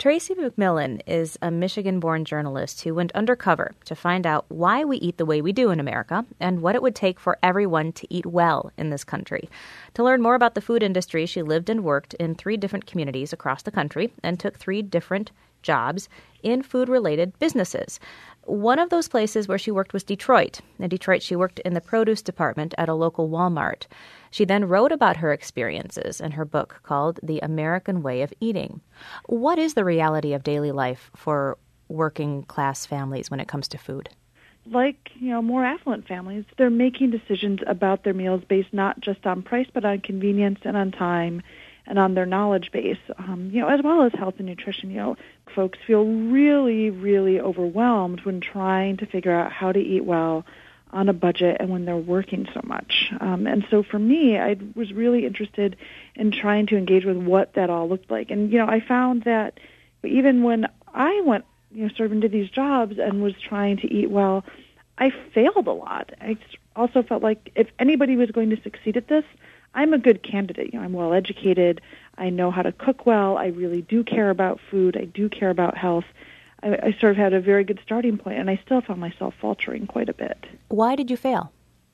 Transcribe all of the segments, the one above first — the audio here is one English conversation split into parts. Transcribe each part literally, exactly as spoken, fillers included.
Tracy McMillan is a Michigan-born journalist who went undercover to find out why we eat the way we do in America and what it would take for everyone to eat well in this country. To learn more about the food industry, she lived and worked in three different communities across the country and took three different jobs in food-related businesses. One of those places where she worked was Detroit. In Detroit, she worked in the produce department at a local Walmart. She then wrote about her experiences in her book called The American Way of Eating. What is the reality of daily life for working-class families when it comes to food? Like, you know, more affluent families, they're making decisions about their meals based not just on price, but on convenience and on time and on their knowledge base, um, you know, as well as health and nutrition. You know, folks feel really, really overwhelmed when trying to figure out how to eat well on a budget and when they're working so much. Um, and so for me, I was really interested in trying to engage with what that all looked like. And, you know, I found that even when I went, you know, sort of into these jobs and was trying to eat well, I failed a lot. I also felt like if anybody was going to succeed at this, I'm a good candidate. You know, I'm well educated. I know how to cook well. I really do care about food. I do care about health. I, I sort of had a very good starting point, and I still found myself faltering quite a bit. Why did you fail?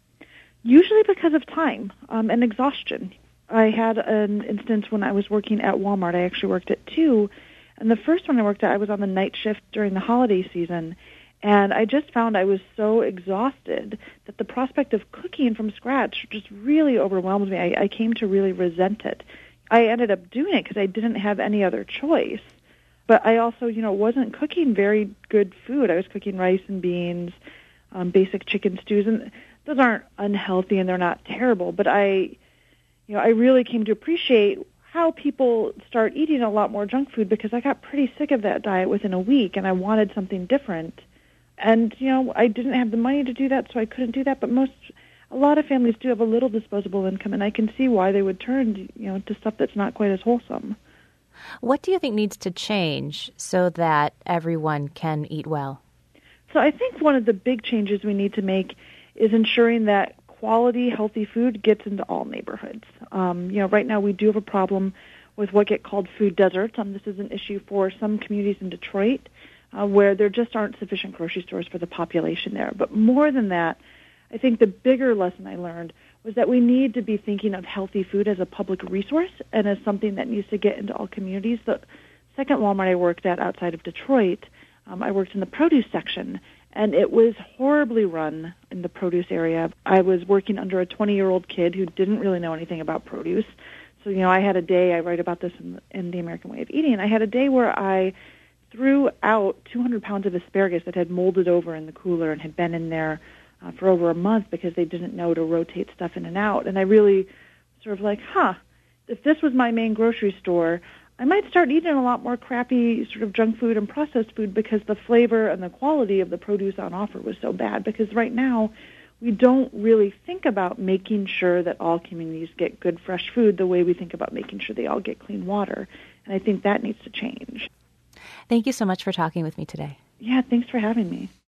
Usually because of time um, and exhaustion. I had an instance when I was working at Walmart. I actually worked at two, and the first one I worked at, I was on the night shift during the holiday season. And I just found I was so exhausted that the prospect of cooking from scratch just really overwhelmed me. I, I came to really resent it. I ended up doing it because I didn't have any other choice. But I also, you know, wasn't cooking very good food. I was cooking rice and beans, um, basic chicken stews, and those aren't unhealthy and they're not terrible. But I, you know, I really came to appreciate how people start eating a lot more junk food because I got pretty sick of that diet within a week, and I wanted something different. And, you know, I didn't have the money to do that, so I couldn't do that. But most, a lot of families do have a little disposable income, and I can see why they would turn, you know, to stuff that's not quite as wholesome. What do you think needs to change so that everyone can eat well? So I think one of the big changes we need to make is ensuring that quality, healthy food gets into all neighborhoods. Um, you know, right now we do have a problem with what get called food deserts. Um, this is an issue for some communities in Detroit, Uh, where there just aren't sufficient grocery stores for the population there. But more than that, I think the bigger lesson I learned was that we need to be thinking of healthy food as a public resource and as something that needs to get into all communities. The second Walmart I worked at outside of Detroit, um, I worked in the produce section, and it was horribly run in the produce area. I was working under a twenty-year-old kid who didn't really know anything about produce. So, you know, I had a day, I write about this in, in The American Way of Eating, I had a day where I threw out two hundred pounds of asparagus that had molded over in the cooler and had been in there uh, for over a month because they didn't know to rotate stuff in and out. And I really sort of like, huh, if this was my main grocery store, I might start eating a lot more crappy sort of junk food and processed food because the flavor and the quality of the produce on offer was so bad. Because right now, we don't really think about making sure that all communities get good fresh food the way we think about making sure they all get clean water. And I think that needs to change. Thank you so much for talking with me today. Yeah, thanks for having me.